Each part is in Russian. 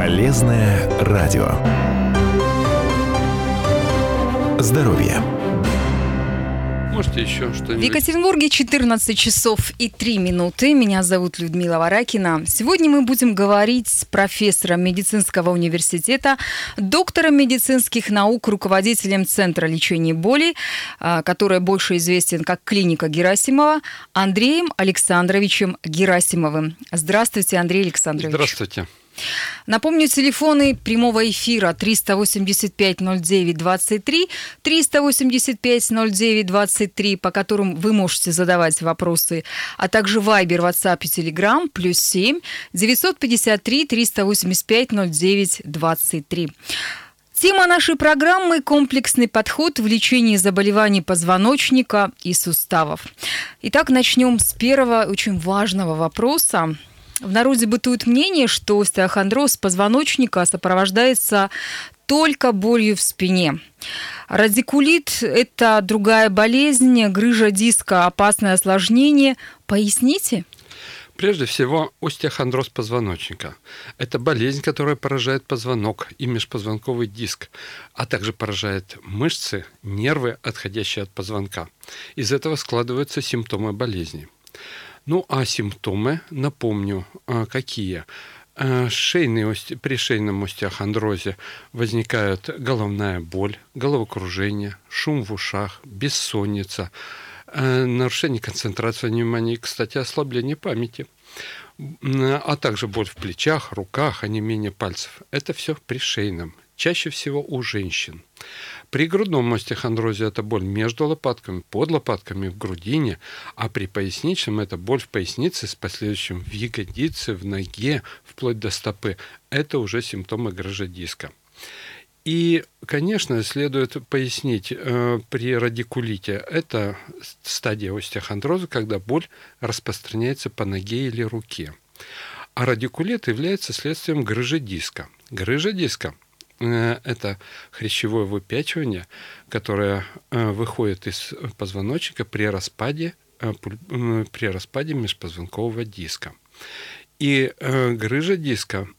Полезное радио. Здоровье. Можете еще что-нибудь? В Екатеринбурге 14 часов и 3 минуты. Меня зовут Людмила Варакина. Сегодня мы будем говорить с профессором медицинского университета, доктором медицинских наук, руководителем Центра лечения боли, который больше известен как клиника Герасимова, Андреем Александровичем Герасимовым. Здравствуйте, Андрей Александрович. Здравствуйте. Напомню, телефоны прямого эфира 385-09-23, 385-09-23, по которым вы можете задавать вопросы, а также Вайбер, WhatsApp и Telegram, +7 953 385 09-23. Тема нашей программы – комплексный подход в лечении заболеваний позвоночника и суставов. Итак, начнем с первого очень важного вопроса. В народе бытует мнение, что остеохондроз позвоночника сопровождается только болью в спине. Радикулит – это другая болезнь, грыжа диска – опасное осложнение. Поясните? Прежде всего, остеохондроз позвоночника. Это болезнь, которая поражает позвонок и межпозвонковый диск, а также поражает мышцы, нервы, отходящие от позвонка. Из этого складываются симптомы болезни. Ну, а симптомы, напомню, какие? При шейном остеохондрозе возникают головная боль, головокружение, шум в ушах, бессонница, нарушение концентрации внимания и, кстати, ослабление памяти, а также боль в плечах, руках, онемение пальцев. Это все при шейном, чаще всего у женщин. При грудном остеохондрозе это боль между лопатками, под лопатками, в грудине, а при поясничном это боль в пояснице с последующим в ягодице, в ноге, вплоть до стопы. Это уже симптомы грыжи диска. И, конечно, следует пояснить, при радикулите это стадия остеохондроза, когда боль распространяется по ноге или руке. А радикулит является следствием грыжи диска. Грыжа диска – это хрящевое выпячивание, которое выходит из позвоночника при распаде межпозвонкового диска. И грыжа диска,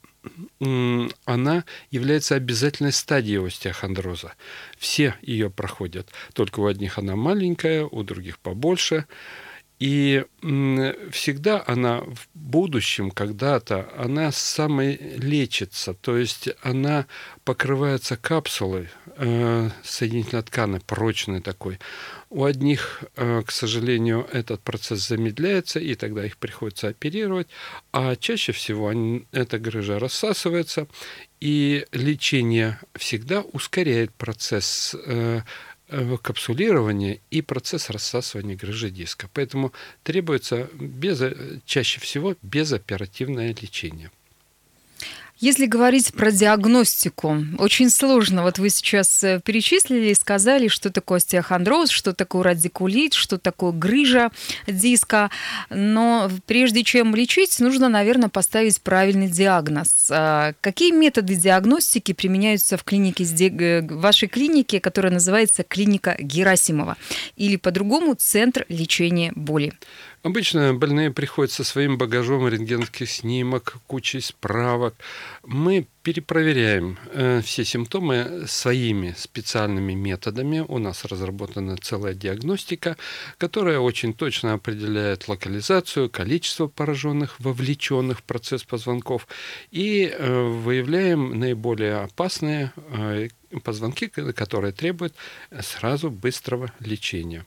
она является обязательной стадией остеохондроза. Все ее проходят, только у одних она маленькая, у других побольше. И всегда она в будущем, когда-то, она самолечится, то есть она покрывается капсулой соединительно-тканной, прочной такой. У одних, к сожалению, этот процесс замедляется, и тогда их приходится оперировать, а чаще всего эта грыжа рассасывается, и лечение всегда ускоряет процесс капсулирование и процесс рассасывания грыжи диска. Поэтому требуется чаще всего безоперативное лечение. Если говорить про диагностику, очень сложно. Вот вы сейчас перечислили и сказали, что такое остеохондроз, что такое радикулит, что такое грыжа диска. Но прежде чем лечить, нужно, наверное, поставить правильный диагноз. Какие методы диагностики применяются в вашей клинике, которая называется клиника Герасимова, или по-другому Центр лечения боли? Обычно больные приходят со своим багажом рентгеновских снимок, кучей справок. Мы перепроверяем все симптомы своими специальными методами. У нас разработана целая диагностика, которая очень точно определяет локализацию, количество пораженных, вовлеченных в процесс позвонков, и выявляем наиболее опасные позвонки, которые требуют сразу быстрого лечения.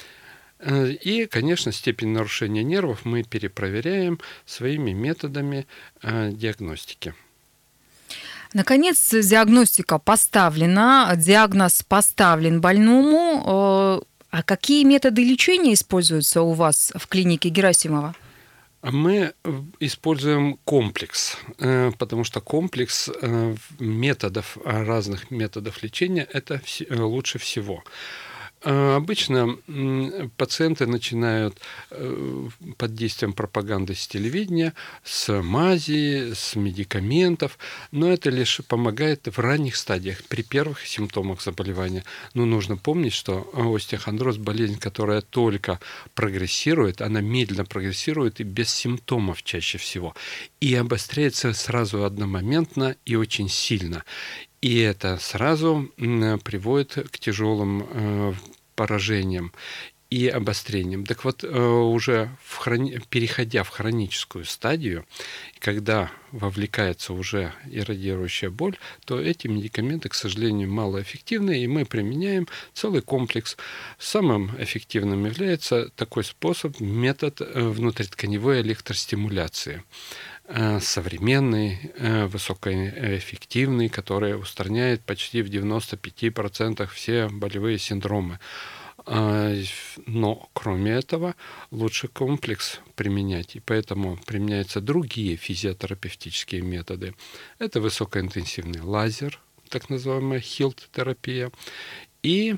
И, конечно, степень нарушения нервов мы перепроверяем своими методами диагностики. Наконец, диагностика поставлена, диагноз поставлен больному. А какие методы лечения используются у вас в клинике Герасимова? Мы используем комплекс, потому что комплекс разных методов лечения – это лучше всего. Обычно пациенты начинают под действием пропаганды с телевидения, с мази, с медикаментов, но это лишь помогает в ранних стадиях, при первых симптомах заболевания. Но нужно помнить, что остеохондроз – болезнь, которая только прогрессирует, она медленно прогрессирует и без симптомов чаще всего, и обостряется сразу одномоментно и очень сильно. И это сразу приводит к тяжелым поражениям и обострениям. Так вот, уже переходя в хроническую стадию, когда вовлекается уже иррадиирующая боль, то эти медикаменты, к сожалению, малоэффективны, и мы применяем целый комплекс. Самым эффективным является такой способ, метод внутритканевой электростимуляции. Современный, высокоэффективный, который устраняет почти в 95% все болевые синдромы. Но, кроме этого, лучше комплекс применять, и поэтому применяются другие физиотерапевтические методы. Это высокоинтенсивный лазер, так называемая HILT-терапия. И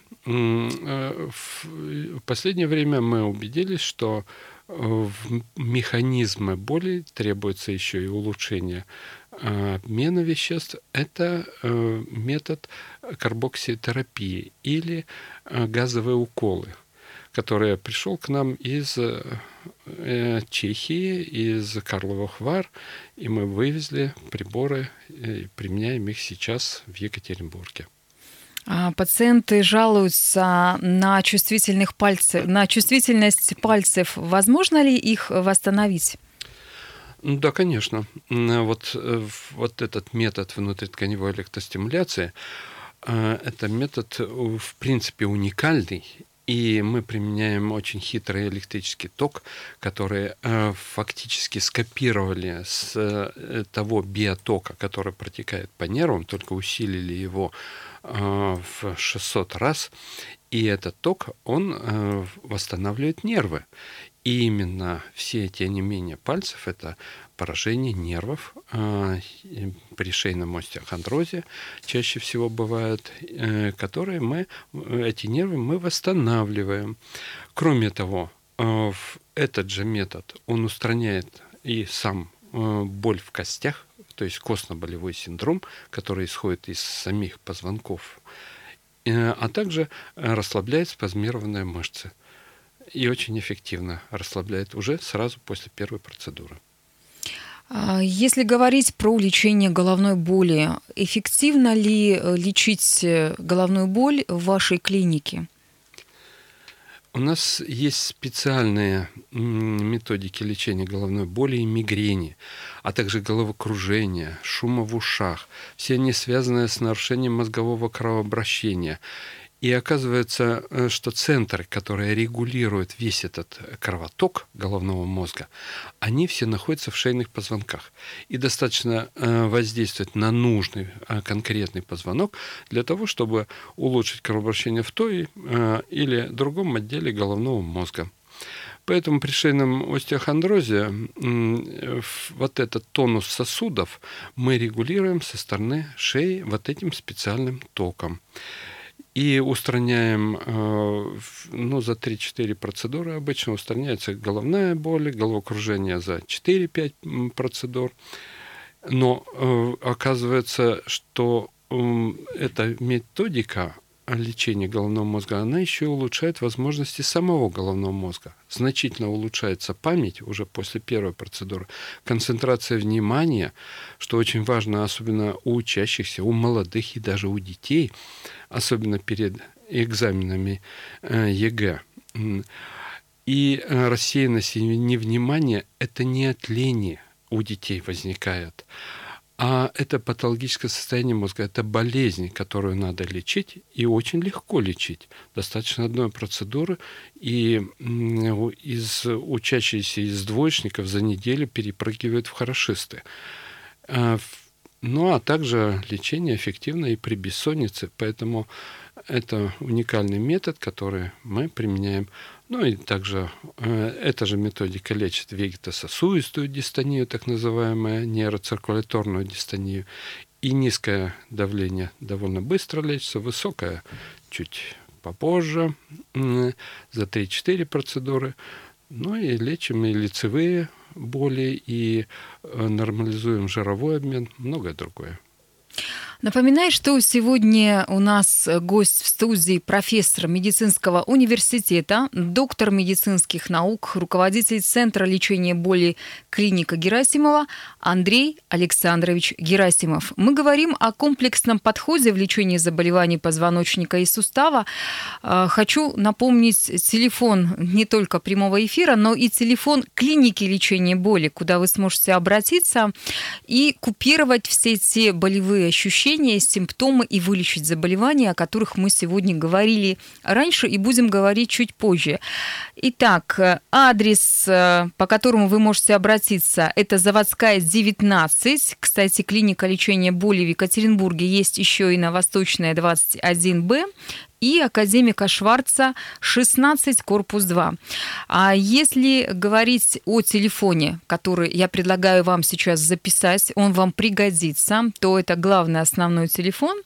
в последнее время мы убедились, что в механизмы боли требуется еще и улучшение обмена веществ. Это метод карбокситерапии или газовые уколы, который пришел к нам из Чехии, из Карловых Вар, и мы вывезли приборы и применяем их сейчас в Екатеринбурге. Пациенты жалуются на чувствительность пальцев. Возможно ли их восстановить? Да, конечно. Вот этот метод внутритканевой электростимуляции, это метод, в принципе, уникальный. И мы применяем очень хитрый электрический ток, который фактически скопировали с того биотока, который протекает по нервам, только усилили его в 600 раз. И этот ток, он восстанавливает нервы. И именно все эти онемения пальцев – это поражение нервов. При шейном остеохондрозе чаще всего бывают, которые эти нервы мы восстанавливаем. Кроме того, этот же метод, он устраняет и сам боль в костях, то есть костно-болевой синдром, который исходит из самих позвонков, а также расслабляет спазмированные мышцы. И очень эффективно расслабляет уже сразу после первой процедуры. Если говорить про лечение головной боли, эффективно ли лечить головную боль в вашей клинике? У нас есть специальные методики лечения головной боли и мигрени, а также головокружения, шума в ушах. Все они связаны с нарушением мозгового кровообращения. И оказывается, что центры, которые регулируют весь этот кровоток головного мозга, они все находятся в шейных позвонках. И достаточно воздействовать на нужный конкретный позвонок для того, чтобы улучшить кровообращение в той или другом отделе головного мозга. Поэтому при шейном остеохондрозе вот этот тонус сосудов мы регулируем со стороны шеи вот этим специальным током. И устраняем, за 3-4 процедуры обычно устраняется головная боль, головокружение за 4-5 процедур. Но оказывается, что эта методика лечения головного мозга, она еще и улучшает возможности самого головного мозга. Значительно улучшается память уже после первой процедуры, концентрация внимания, что очень важно, особенно у учащихся, у молодых и даже у детей, особенно перед экзаменами ЕГЭ. И рассеянность и невнимание – это не от лени у детей возникает, а это патологическое состояние мозга, это болезнь, которую надо лечить, и очень легко лечить. Достаточно одной процедуры, и учащиеся из двоечников за неделю перепрыгивают в хорошисты. Ну, а также лечение эффективно и при бессоннице, поэтому это уникальный метод, который мы применяем. Ну и также эта же методика лечит вегетососудистую дистонию, так называемую нейроциркуляторную дистонию. И низкое давление довольно быстро лечится, высокое чуть попозже, за 3-4 процедуры. Ну и лечим и лицевые боли, и нормализуем жировой обмен, многое другое. Напоминаю, что сегодня у нас гость в студии профессор медицинского университета, доктор медицинских наук, руководитель Центра лечения боли клиника Герасимова Андрей Александрович Герасимов. Мы говорим о комплексном подходе в лечении заболеваний позвоночника и сустава. Хочу напомнить телефон не только прямого эфира, но и телефон клиники лечения боли, куда вы сможете обратиться и купировать все те болевые ощущения, симптомы и вылечить заболевания, о которых мы сегодня говорили раньше и будем говорить чуть позже. Итак, адрес, по которому вы можете обратиться, это Заводская, 19. Кстати, клиника лечения боли в Екатеринбурге есть еще и на Восточная, 21Б. И академика Шварца, 16, корпус 2. А если говорить о телефоне, который я предлагаю вам сейчас записать, он вам пригодится, то это главный основной телефон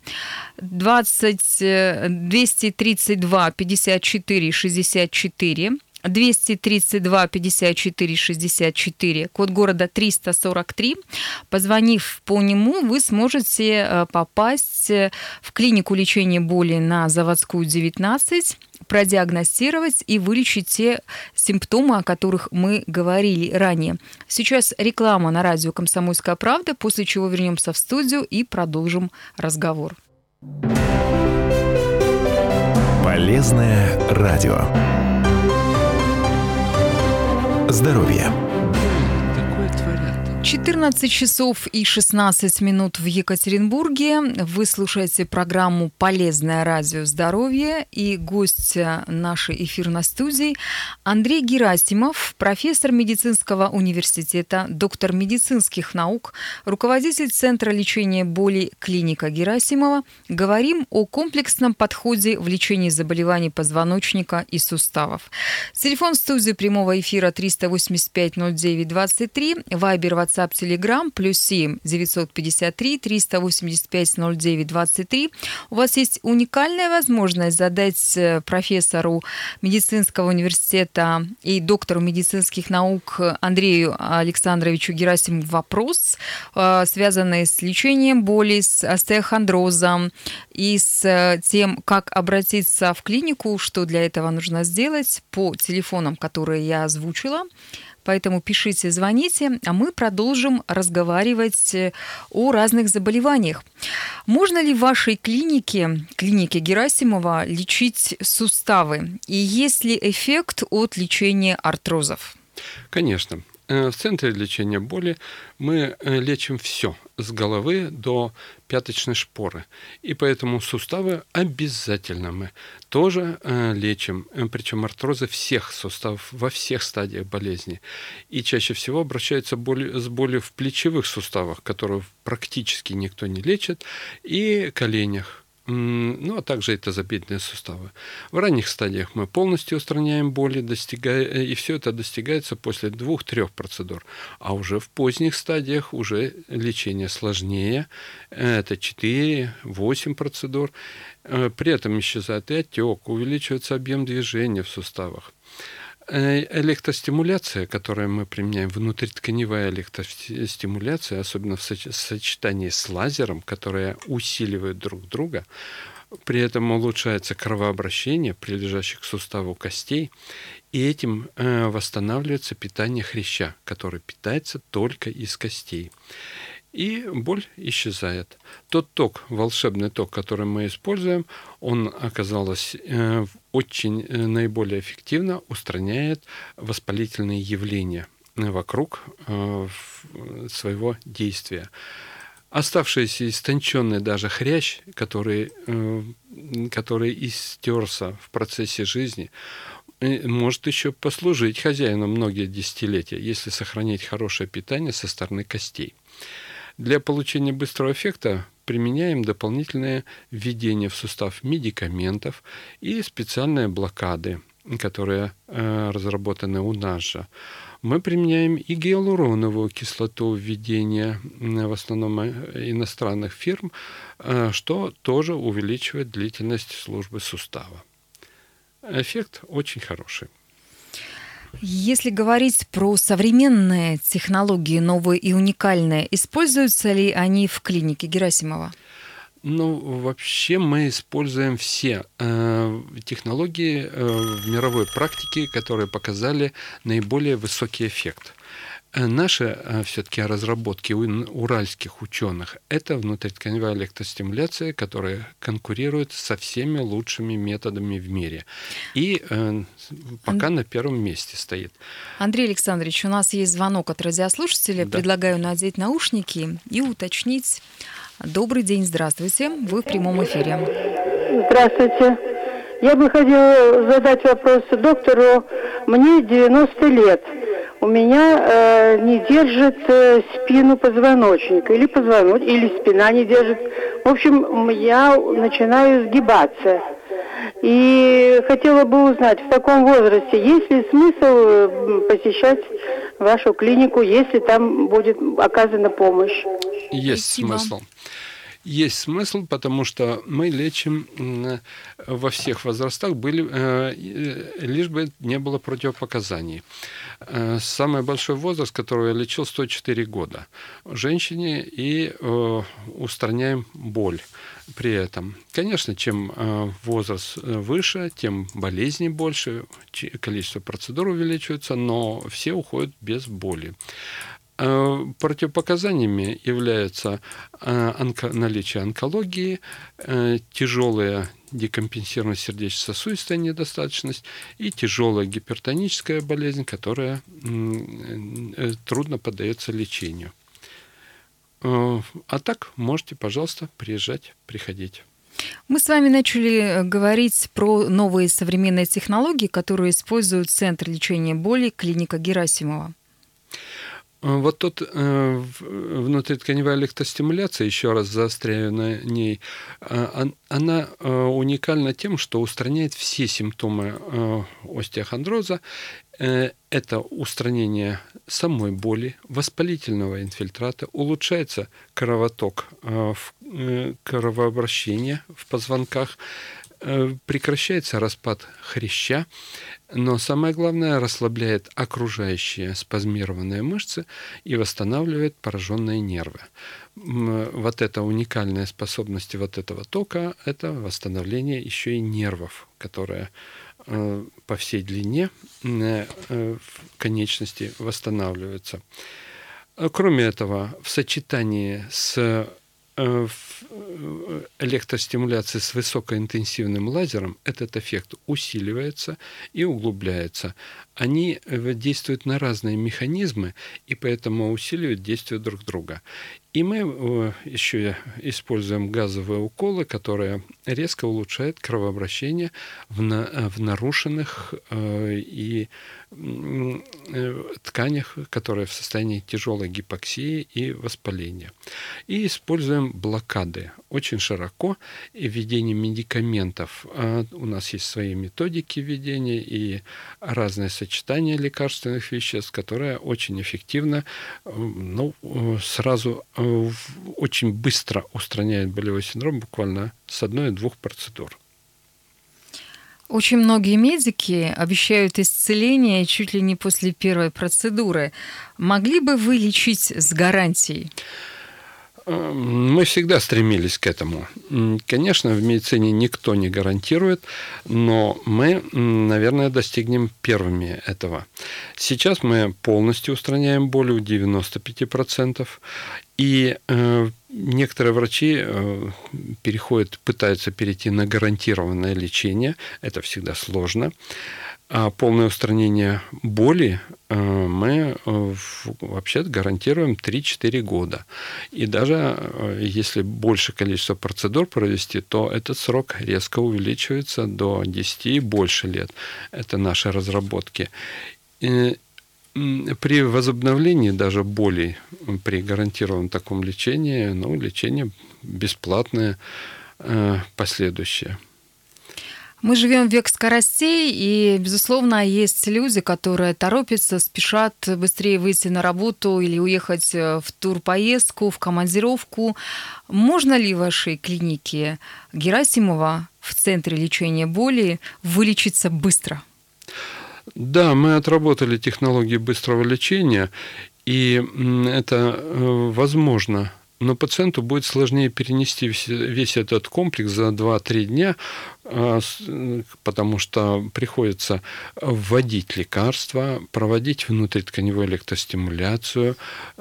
232 54 64. 232 54 64, код города 343. Позвонив по нему, вы сможете попасть в клинику лечения боли на Заводскую, 19, продиагностировать и вылечить те симптомы, о которых мы говорили ранее. Сейчас реклама на радио «Комсомольская правда», после чего вернемся в студию и продолжим разговор. Полезное радио. Здоровье. 14 часов и 16 минут в Екатеринбурге. Вы слушаете программу «Полезное радио. Здоровье», и гость нашей эфирной студии Андрей Герасимов, профессор медицинского университета, доктор медицинских наук, руководитель Центра лечения боли клиника Герасимова. Говорим о комплексном подходе в лечении заболеваний позвоночника и суставов. Телефон студии прямого эфира 385-09-23, вайбер, WhatsApp, Telegram, +7 953 385 09 23. У вас есть уникальная возможность задать профессору медицинского университета и доктору медицинских наук Андрею Александровичу Герасимову вопрос, связанный с лечением боли, с остеохондрозом и с тем, как обратиться в клинику, что для этого нужно сделать, по телефонам, которые я озвучила. Поэтому пишите, звоните, а мы продолжим разговаривать о разных заболеваниях. Можно ли в вашей клинике Герасимова, лечить суставы? И есть ли эффект от лечения артрозов? Конечно. В Центре лечения боли мы лечим все, с головы до пяточной шпоры. И поэтому суставы обязательно мы тоже лечим, причем артрозы всех суставов во всех стадиях болезни. И чаще всего обращаются с болью в плечевых суставах, которые практически никто не лечит, и коленях. Ну, а также и тазобедренные суставы. В ранних стадиях мы полностью устраняем боли, и все это достигается после 2-3 процедур. А уже в поздних стадиях уже лечение сложнее. Это 4-8 процедур. При этом исчезает и отек, увеличивается объем движения в суставах. Электростимуляция, которую мы применяем, внутритканевая электростимуляция, особенно в сочетании с лазером, которые усиливают друг друга, при этом улучшается кровообращение прилежащих к суставу костей, и этим восстанавливается питание хряща, который питается только из костей. И боль исчезает. Тот ток, волшебный ток, который мы используем, он, оказалось, очень наиболее эффективно устраняет воспалительные явления вокруг своего действия. Оставшийся истонченный даже хрящ, который истерся в процессе жизни, может еще послужить хозяину многие десятилетия, если сохранить хорошее питание со стороны костей. Для получения быстрого эффекта применяем дополнительное введение в сустав медикаментов и специальные блокады, которые разработаны у нас же. Мы применяем и гиалуроновую кислоту введения, в основном иностранных фирм, что тоже увеличивает длительность службы сустава. эффект очень хороший. Если говорить про современные технологии, новые и уникальные, используются ли они в клинике Герасимова? Вообще мы используем все технологии в мировой практике, которые показали наиболее высокий эффект. Наши все-таки разработки уральских ученых – это внутритканевая электростимуляция, которая конкурирует со всеми лучшими методами в мире. И пока на первом месте стоит. Андрей Александрович, у нас есть звонок от радиослушателя. Да. Предлагаю надеть наушники и уточнить. Добрый день, здравствуйте. Вы в прямом эфире. Здравствуйте. Я бы хотела задать вопрос доктору. Мне 90 лет. У меня не держит спину позвоночника, или спина не держит. В общем, я начинаю сгибаться. И хотела бы узнать, в таком возрасте есть ли смысл посещать вашу клинику, если там будет оказана помощь? Есть смысл. Есть смысл, потому что мы лечим во всех возрастах, лишь бы не было противопоказаний. Самый большой возраст, который я лечил, 104 года женщине, и устраняем боль при этом. Конечно, чем возраст выше, тем болезней больше, количество процедур увеличивается, но все уходят без боли. Противопоказаниями являются наличие онкологии, тяжелая декомпенсированная сердечно-сосудистая недостаточность и тяжелая гипертоническая болезнь, которая трудно поддается лечению. А так можете, пожалуйста, приходить. Мы с вами начали говорить про новые современные технологии, которые использует Центр лечения боли клиника Герасимова. Вот тут внутритканевая электростимуляция, еще раз заостряю на ней, она уникальна тем, что устраняет все симптомы остеохондроза. Это устранение самой боли, воспалительного инфильтрата, улучшается кровоток, кровообращение в позвонках, прекращается распад хряща, но самое главное, расслабляет окружающие спазмированные мышцы и восстанавливает пораженные нервы. Вот это уникальная способность вот этого тока – это восстановление еще и нервов, которые по всей длине конечности восстанавливаются. Кроме этого, в сочетании с электростимуляции с высокоинтенсивным лазером этот эффект усиливается и углубляется. Они действуют на разные механизмы и поэтому усиливают действие друг друга. И мы еще используем газовые уколы, которые резко улучшают кровообращение в нарушенных и тканях, которые в состоянии тяжелой гипоксии и воспаления. И используем блокады очень широко. И введение медикаментов. У нас есть свои методики введения и разные сочетания лекарственных веществ, которые очень эффективно, сразу очень быстро устраняют болевой синдром буквально с 1-2 процедур. Очень многие медики обещают исцеление чуть ли не после первой процедуры. Могли бы вы лечить с гарантией? Мы всегда стремились к этому. Конечно, в медицине никто не гарантирует, но мы, наверное, достигнем первыми этого. Сейчас мы полностью устраняем боль у 95%, и некоторые врачи пытаются перейти на гарантированное лечение. Это всегда сложно. А полное устранение боли мы вообще гарантируем 3-4 года. И даже если большее количество процедур провести, то этот срок резко увеличивается до 10 и больше лет. Это наши разработки. При возобновлении даже боли при гарантированном таком лечении, лечение бесплатное, последующее. Мы живем в век скоростей, и, безусловно, есть люди, которые торопятся, спешат быстрее выйти на работу или уехать в турпоездку, в командировку. Можно ли в вашей клинике Герасимова в Центре лечения боли вылечиться быстро? Да, мы отработали технологии быстрого лечения, и это возможно. Но пациенту будет сложнее перенести весь этот комплекс за 2-3 дня, потому что приходится вводить лекарства, проводить внутритканевую электростимуляцию,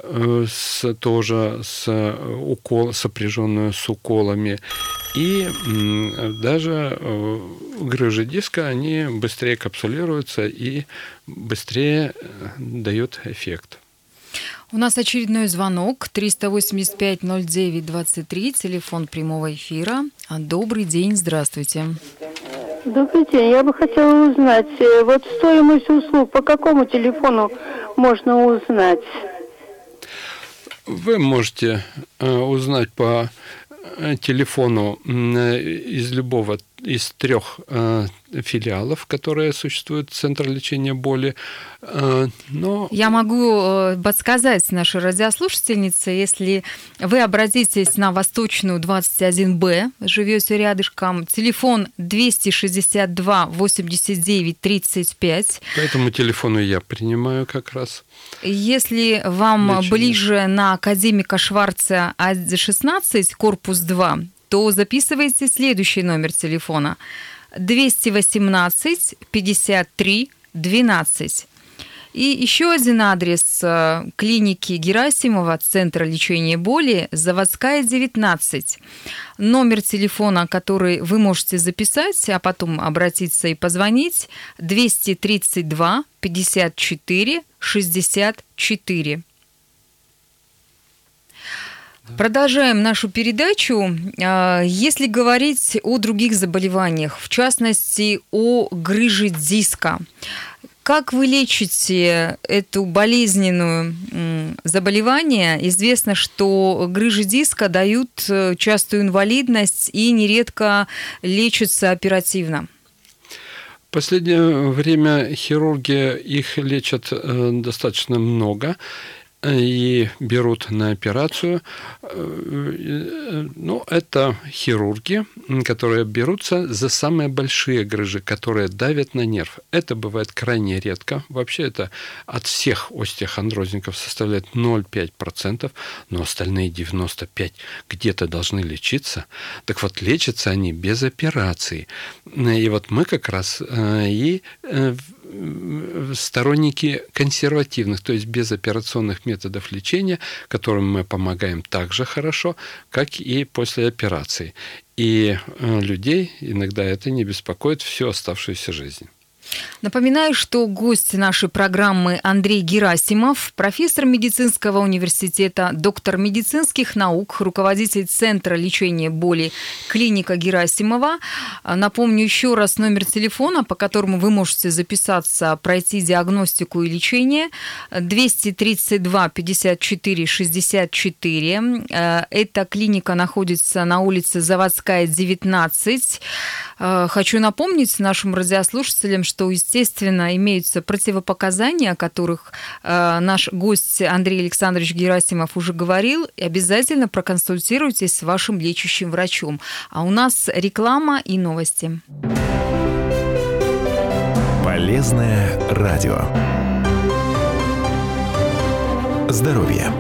тоже сопряженную с уколами. И даже грыжи диска, они быстрее капсулируются и быстрее дают эффект. У нас очередной звонок. 385-09-23, телефон прямого эфира. Добрый день, здравствуйте. Добрый день. Я бы хотела узнать, вот стоимость услуг по какому телефону можно узнать? Вы можете узнать по телефону из любого из 3 филиалов, которые существуют в Центре лечения боли. Но... Я могу подсказать нашей радиослушательнице, если вы обратитесь на Восточную 21Б, живете рядышком, телефон 262 89 35. По этому телефону я принимаю как раз. Если вам лечение ближе на Академика Шварца 16, корпус 2, то записывайте следующий номер телефона 218 53 12. И еще один адрес клиники Герасимова, Центра лечения боли, Заводская, 19. Номер телефона, который вы можете записать, а потом обратиться и позвонить, 232 54 64. Продолжаем нашу передачу. Если говорить о других заболеваниях, в частности, о грыже диска, как вы лечите эту болезненную заболевание? Известно, что грыжи диска дают частую инвалидность и нередко лечатся оперативно. В последнее время хирурги их лечат достаточно много и берут на операцию. Ну, это хирурги, которые берутся за самые большие грыжи, которые давят на нерв. Это бывает крайне редко. Вообще это от всех остеохондрозников составляет 0,5%, но остальные 95% где-то должны лечиться. Так вот, лечатся они без операции. И вот мы как раз и сторонники консервативных, то есть безоперационных методов лечения, которым мы помогаем так же хорошо, как и после операции. И людей иногда это не беспокоит всю оставшуюся жизнь. Напоминаю, что гость нашей программы Андрей Герасимов, профессор медицинского университета, доктор медицинских наук, руководитель Центра лечения боли клиника Герасимова. Напомню еще раз номер телефона, по которому вы можете записаться, пройти диагностику и лечение. 232 54 64. Эта клиника находится на улице Заводская, 19. Хочу напомнить нашим радиослушателям, что, естественно, имеются противопоказания, о которых наш гость Андрей Александрович Герасимов уже говорил, и обязательно проконсультируйтесь с вашим лечащим врачом. А у нас реклама и новости. Полезное радио. Здоровье.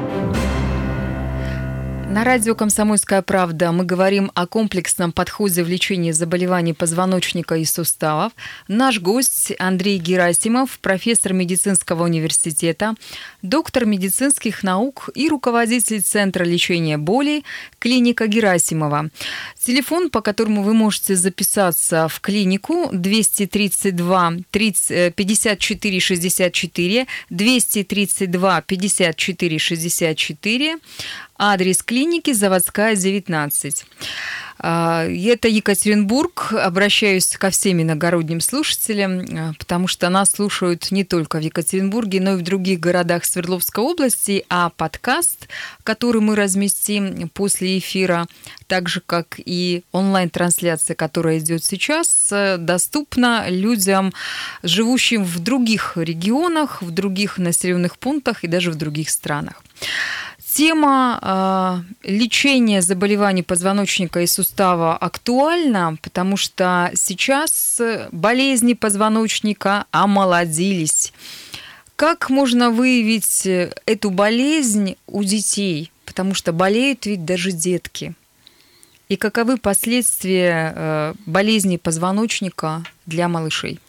На радио «Комсомольская правда» мы говорим о комплексном подходе в лечении заболеваний позвоночника и суставов. Наш гость Андрей Герасимов, профессор медицинского университета, доктор медицинских наук и руководитель Центра лечения боли клиника Герасимова. Телефон, по которому вы можете записаться в клинику, 232 54 64, 232 54 64. Адрес клиники Заводская, 19. Это Екатеринбург. Обращаюсь ко всем иногородним слушателям, потому что нас слушают не только в Екатеринбурге, но и в других городах Свердловской области. А подкаст, который мы разместим после эфира, так же, как и онлайн-трансляция, которая идет сейчас, доступна людям, живущим в других регионах, в других населенных пунктах и даже в других странах. Тема лечения заболеваний позвоночника и сустава актуальна, потому что сейчас болезни позвоночника омолодились. Как можно выявить эту болезнь у детей? Потому что болеют ведь даже детки. И каковы последствия болезни позвоночника для малышей?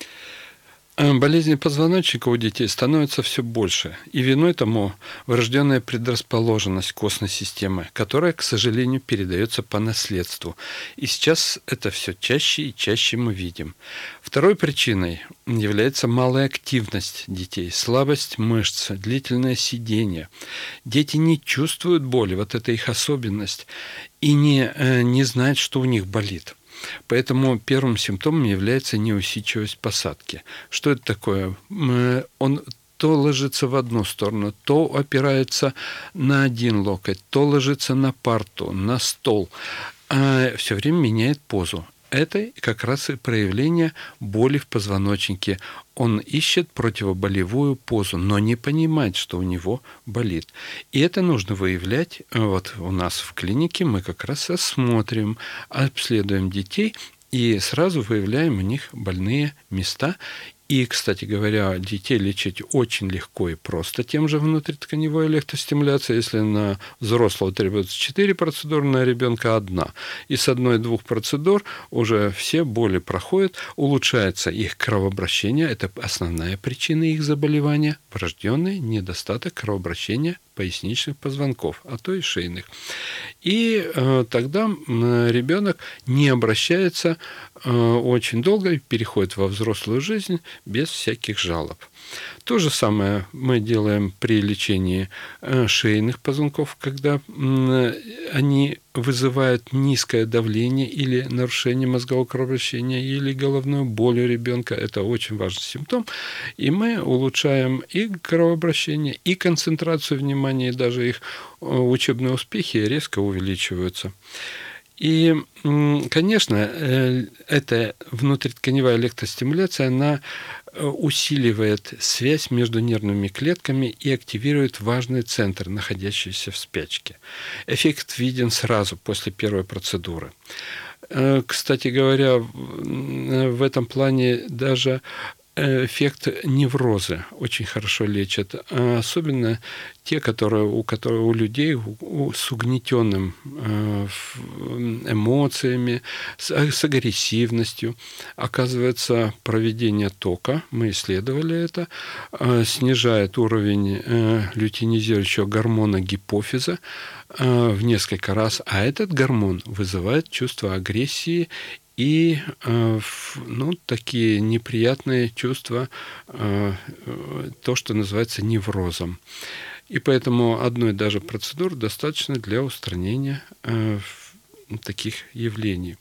Болезни позвоночника у детей становится все больше, и виной тому врожденная предрасположенность костной системы, которая, к сожалению, передается по наследству. И сейчас это все чаще и чаще мы видим. Второй причиной является малая активность детей, слабость мышц, длительное сидение. Дети не чувствуют боли, вот это их особенность, и не знают, что у них болит. Поэтому первым симптомом является неусидчивость посадки. Что это такое? Он то ложится в одну сторону, то опирается на один локоть, то ложится на парту, на стол. Все время меняет позу. Это как раз и проявление боли в позвоночнике. Он ищет противоболевую позу, но не понимает, что у него болит. И это нужно выявлять. Вот у нас в клинике мы как раз осмотрим, обследуем детей и сразу выявляем у них больные места. И, кстати говоря, детей лечить очень легко и просто тем же внутритканевой электростимуляцией. Если на взрослого требуется 4 процедуры, на ребенка 1. И с 1-2 процедур уже все боли проходят, улучшается их кровообращение. Это основная причина их заболевания – врожденный недостаток кровообращения поясничных позвонков, а то и шейных. И тогда ребенок не обращается очень долго и переходит во взрослую жизнь без всяких жалоб. То же самое мы делаем при лечении шейных позвонков, когда они вызывают низкое давление или нарушение мозгового кровообращения, или головную боль у ребенка. Это очень важный симптом. И мы улучшаем и кровообращение, и концентрацию внимания, и даже их учебные успехи резко увеличиваются. И, конечно, эта внутритканевая электростимуляция, она усиливает связь между нервными клетками и активирует важный центр, находящийся в спячке. Эффект виден сразу после первой процедуры. Кстати говоря, в этом плане даже эффект невроза очень хорошо лечат, особенно те, у людей с угнетенным эмоциями, с агрессивностью. Оказывается, проведение тока, мы исследовали это, снижает уровень лютеинизирующего гормона гипофиза в несколько раз, а этот гормон вызывает чувство агрессии и такие неприятные чувства, то, что называется неврозом. И поэтому одной даже процедуры достаточно для устранения таких явлений.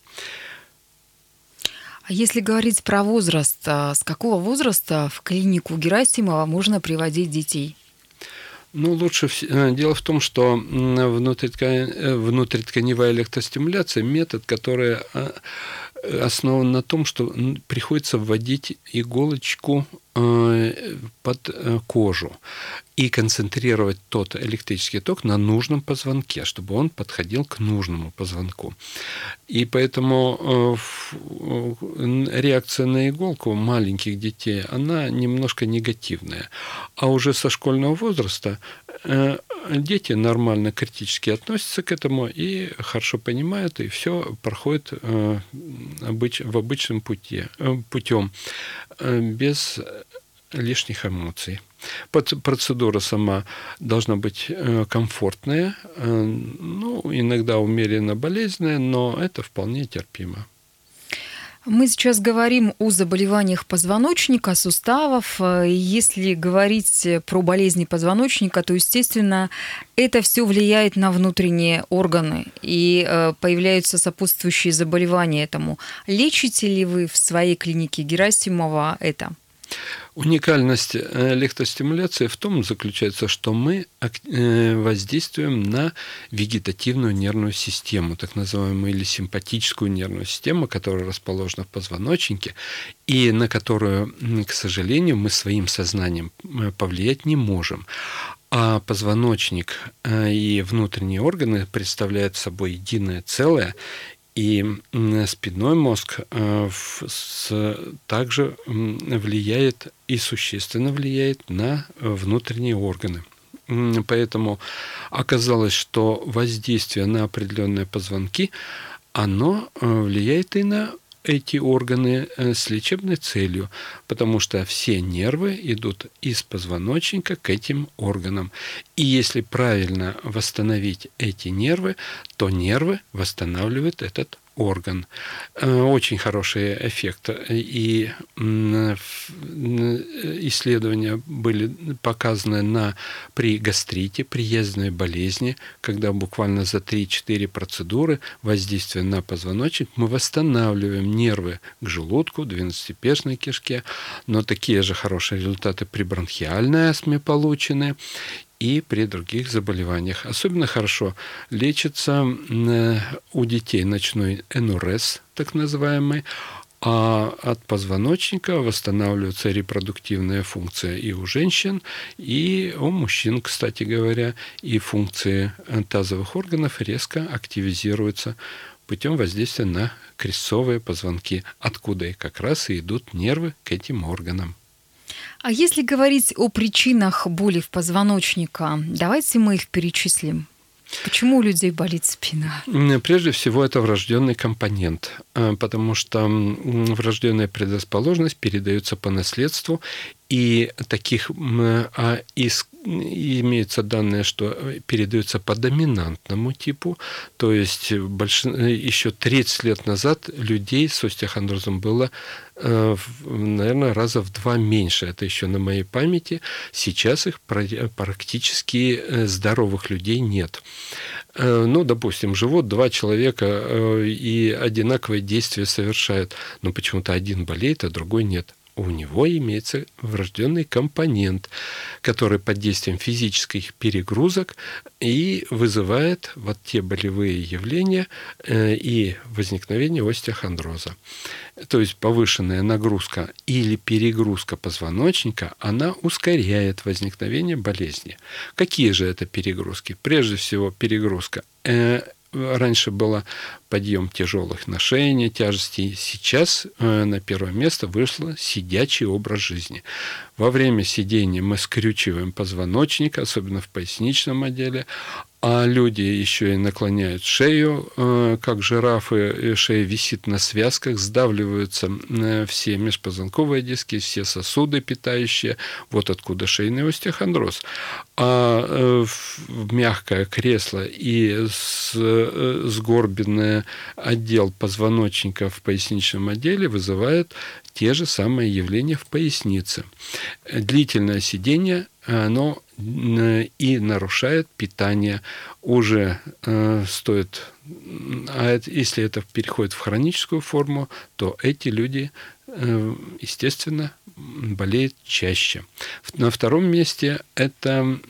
А если говорить про возраст, с какого возраста в клинику Герасимова можно приводить детей? Лучше дело в том, что внутритканевая электростимуляция – метод, который основан на том, что приходится вводить иголочку под кожу и концентрировать тот электрический ток на нужном позвонке, чтобы он подходил к нужному позвонку. И поэтому реакция на иголку маленьких детей, она немножко негативная. А уже со школьного возраста дети нормально, критически относятся к этому и хорошо понимают, и все проходит в обычном путем, без лишних эмоций. Процедура сама должна быть комфортная, иногда умеренно болезненная, но это вполне терпимо. Мы сейчас говорим о заболеваниях позвоночника, суставов. Если говорить про болезни позвоночника, то, естественно, это все влияет на внутренние органы, и появляются сопутствующие заболевания этому. Лечите ли вы в своей клинике Герасимова это? Уникальность электростимуляции в том заключается, что мы воздействуем на вегетативную нервную систему, так называемую, или симпатическую нервную систему, которая расположена в позвоночнике, и на которую, к сожалению, мы своим сознанием повлиять не можем. А позвоночник и внутренние органы представляют собой единое целое, и спинной мозг также влияет и существенно влияет на внутренние органы. Поэтому оказалось, что воздействие на определенные позвонки, оно влияет и на эти органы с лечебной целью, потому что все нервы идут из позвоночника к этим органам. И если правильно восстановить эти нервы, то нервы восстанавливают этот орган. Очень хороший эффект. И исследования были показаны при гастрите, при язвенной болезни, когда буквально за 3-4 процедуры воздействия на позвоночник мы восстанавливаем нервы к желудку, двенадцатиперстной кишке, но такие же хорошие результаты при бронхиальной астме получены и при других заболеваниях. Особенно хорошо лечится у детей ночной НРС, так называемый, а от позвоночника восстанавливается репродуктивная функция и у женщин, и у мужчин, кстати говоря, и функции тазовых органов резко активизируются путем воздействия на крестцовые позвонки, откуда и как раз и идут нервы к этим органам. А если говорить о причинах боли в позвоночнике, давайте мы их перечислим. Почему у людей болит спина? Прежде всего, это врожденный компонент, потому что врожденная предрасположенность передается по наследству, и имеются данные, что передаются по доминантному типу, то есть еще 30 лет назад людей с остеохондрозом было, наверное, раза в 2 меньше. Это еще на моей памяти. Сейчас их практически здоровых людей нет. Допустим, живут 2 человека и одинаковые действия совершают, но почему-то один болеет, а другой нет. У него имеется врожденный компонент, который под действием физических перегрузок и вызывает вот те болевые явления и возникновение остеохондроза. То есть повышенная нагрузка или перегрузка позвоночника, она ускоряет возникновение болезни. Какие же это перегрузки? Прежде всего, перегрузка. Раньше было подъем тяжелых ношений, тяжестей. Сейчас на первое место вышло сидячий образ жизни. Во время сидения мы скрючиваем позвоночник, особенно в поясничном отделе, а люди еще и наклоняют шею, как жирафы, шея висит на связках, сдавливаются все межпозвонковые диски, все сосуды питающие, вот откуда шейный остеохондроз. А мягкое кресло и сгорбленный отдел позвоночника в поясничном отделе вызывают те же самые явления в пояснице. Длительное сидение, оно и нарушает питание, уже стоит, а если это переходит в хроническую форму, то эти люди, естественно, болеют чаще. На втором месте это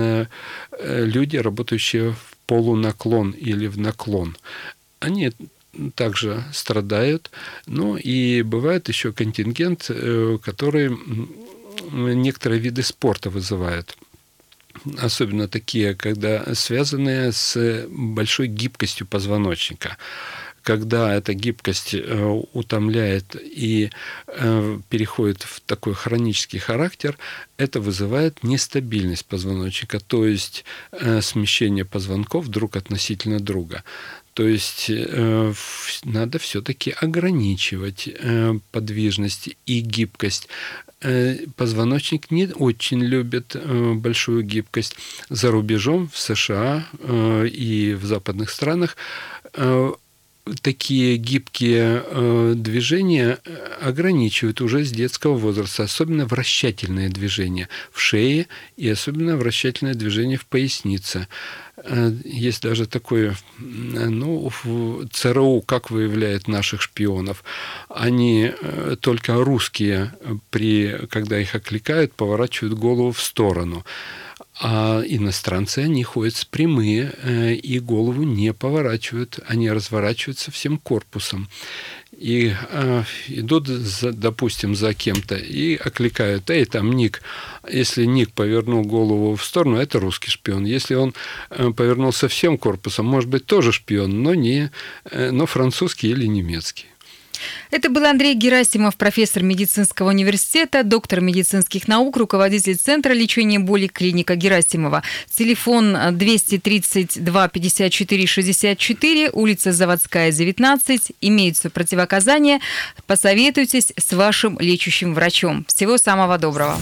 люди, работающие в полунаклон или в наклон. Они также страдают, и бывает еще контингент, который некоторые виды спорта вызывают. Особенно такие, когда связанные с большой гибкостью позвоночника. Когда эта гибкость утомляет и переходит в такой хронический характер, это вызывает нестабильность позвоночника, то есть смещение позвонков друг относительно друга. То есть надо все-таки ограничивать подвижность и гибкость. Позвоночник не очень любит большую гибкость. За рубежом, в США и в западных странах такие гибкие движения ограничивают уже с детского возраста, особенно вращательные движения в шее и особенно вращательное движение в пояснице. Есть даже такое, в ЦРУ, как выявляет наших шпионов, они только русские, когда их окликают, поворачивают голову в сторону. А иностранцы, они ходят прямые и голову не поворачивают, они разворачиваются всем корпусом. И идут, допустим, за кем-то и окликают: «Эй, там Ник». Если Ник повернул голову в сторону, это русский шпион. Если он повернулся всем корпусом, может быть, тоже шпион, но французский или немецкий. Это был Андрей Герасимов, профессор медицинского университета, доктор медицинских наук, руководитель Центра лечения боли клиника Герасимова. Телефон 232 54 64, улица Заводская, 19. Имеются противоказания. Посоветуйтесь с вашим лечащим врачом. Всего самого доброго.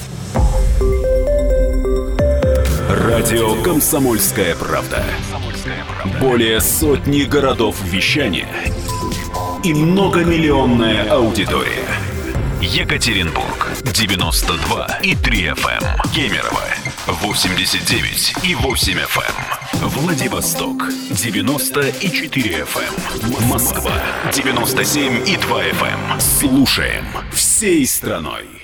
Радио «Комсомольская правда». Более сотни городов вещания и многомиллионная аудитория. Екатеринбург 92,3 FM, Кемерово 89,8 FM, Владивосток 90,4 FM, Москва 97,2 FM. Слушаем всей страной.